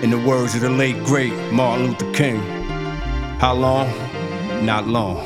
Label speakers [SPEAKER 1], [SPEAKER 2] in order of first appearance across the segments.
[SPEAKER 1] In the words of the late great Martin Luther King, how long? Not long.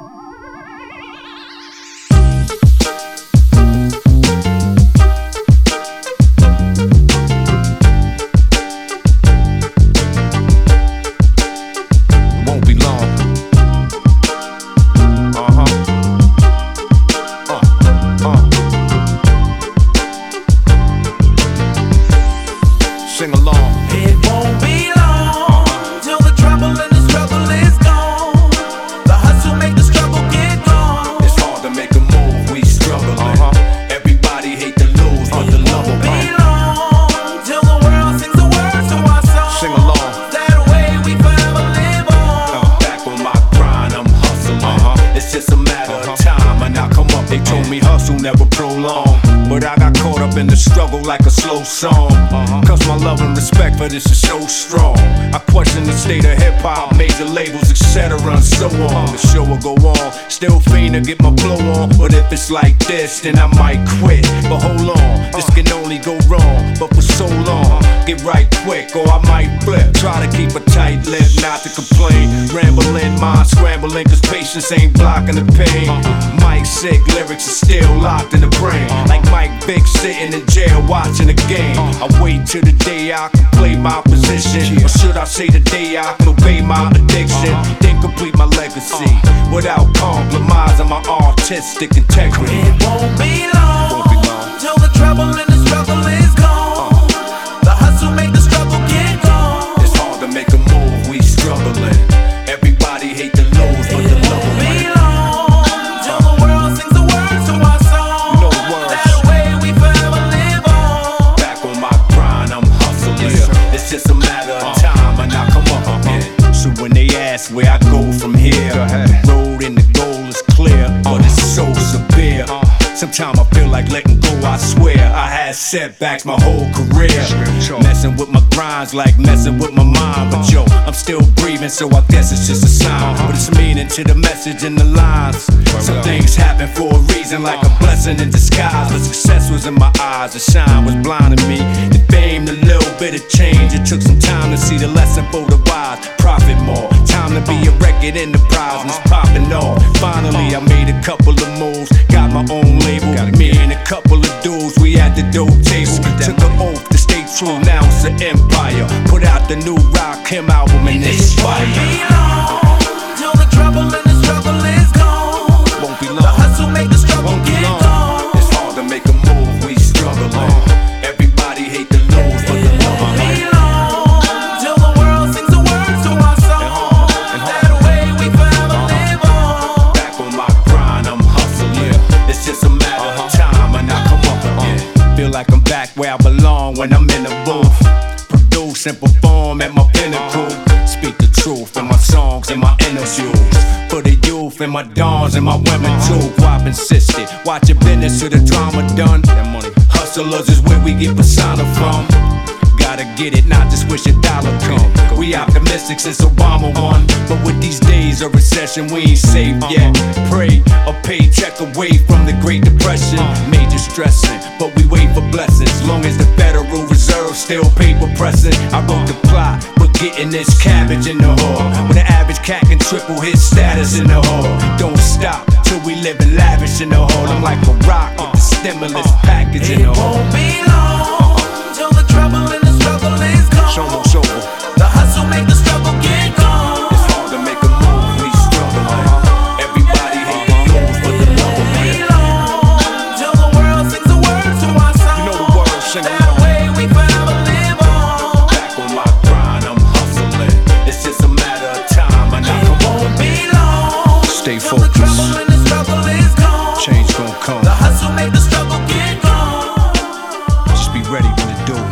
[SPEAKER 1] Sing along.
[SPEAKER 2] It won't be long till the trouble and the struggle is gone. The hustle make the struggle get gone.
[SPEAKER 1] It's hard to make a move, we struggling. Everybody hate to lose, but the love will
[SPEAKER 2] Be long till the world sings the words to our song.
[SPEAKER 1] Sing along.
[SPEAKER 2] That way we forever live on.
[SPEAKER 1] Back on my grind, I'm hustling. It's just a matter of time, and I come up. They told me hustle never prolong, but I got caught up in the struggle like a slow song. Cause my love and respect for this is so strong. I question the state of hip-hop, major labels, etc. and so on. The show will go on, still fiend to get my flow on. But if it's like this, then I might quit. But hold on, this can only go wrong. But for so long, get right quick or I might flip. Try to keep a tight lip, not to complain. Rambling, mind scrambling, cause patience ain't blocking the pain. Mike sick, lyrics are still locked in the brain. Like Mike Vick sitting in jail watching the game. I wait till the day I can play my position, or should I say the day I can obey my addiction, then complete my legacy without compromising my artistic integrity.
[SPEAKER 2] It won't be long till the trouble and the struggle is gone. The hustle make the struggle get gone.
[SPEAKER 1] It's hard to make a move, we struggling. Everybody hate to lose, but the love will
[SPEAKER 2] Be long till the world sings the words to our song.
[SPEAKER 1] You know the words.
[SPEAKER 2] That way we forever live on.
[SPEAKER 1] Back on my grind, I'm hustling. It's just a matter of time, and I come up again. So when they ask where I go from here, the road and the goal is clear, but it's so severe. Sometimes I feel like letting go, I swear. I had setbacks my whole career. Messing with my grinds like messing with my mind. But yo, I'm still breathing, so I guess it's just a sign. But it's meaning to the message in the lines. Some things happen for a reason, like a blessing in disguise. But success was in my eyes, the shine was blinding me. The fame, the little bit of change. It took some time to see the lesson for the wise. Profit more, time to be a record enterprise, and it's popping off. Finally, I made a couple of moves, got my own label. Me and a couple of dudes, we at the dope table. Took an oath to stay true, now it's an empire. Put out the new Rakim album and it's fire.
[SPEAKER 2] Be long till the trouble and the struggle is gone.
[SPEAKER 1] Won't be
[SPEAKER 2] The
[SPEAKER 1] long.
[SPEAKER 2] hustle make the struggle
[SPEAKER 1] Won't be
[SPEAKER 2] get
[SPEAKER 1] long.
[SPEAKER 2] gone.
[SPEAKER 1] It's hard to make a move, we struggling. Everybody hate to lose, but the love will
[SPEAKER 2] Be long till the world sings the words to our song. That way we forever live on.
[SPEAKER 1] Back on my grind, I'm hustling. It's just a matter of time, and I come up again. Feel like I'm back where I belong when I'm in the booth. Produce and perform at my pinnacle. Speak the truth in my songs and my interviews. For the youth and my dawns and my women too. Wop insisted, watch your business till the drama done. Hustlers is where we get persona from. Gotta get it, not just wish a dollar come. We optimistic since Obama won, but with these days of recession, we ain't safe yet. Pray a paycheck away from the Great Depression. Major stressing, but we wait for blessings. Long as the Federal Reserve still paper pressing. I wrote the plot, but getting this cabbage in the hall. When the average cat can triple his status in the hall. Don't stop till we live in lavish in the hall. I'm like a rock with the stimulus package in the
[SPEAKER 2] It
[SPEAKER 1] hall.
[SPEAKER 2] won't be long till the trouble and the struggle is gone.
[SPEAKER 1] Show 'em, show 'em.
[SPEAKER 2] The hustle make the struggle get gone.
[SPEAKER 1] It's hard to make a move, we struggling. Everybody hate to lose, but the love will
[SPEAKER 2] Be
[SPEAKER 1] win.
[SPEAKER 2] long till the world sings the words to our song.
[SPEAKER 1] You know the world, sing
[SPEAKER 2] That
[SPEAKER 1] along.
[SPEAKER 2] way we forever live on.
[SPEAKER 1] Back on my grind, I'm hustling. It's just a matter of time, and I come on.
[SPEAKER 2] Be long
[SPEAKER 1] Stay
[SPEAKER 2] till the
[SPEAKER 1] focused.
[SPEAKER 2] trouble and the struggle is gone.
[SPEAKER 1] Change gon' come.
[SPEAKER 2] The hustle make the struggle get gone.
[SPEAKER 1] Just be ready when to do it.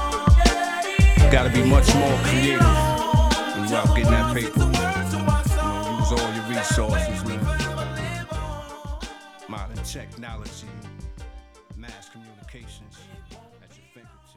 [SPEAKER 1] Gotta be much more creative when you out getting that paper. Use all your resources, man. Modern technology, mass communications at your fingertips.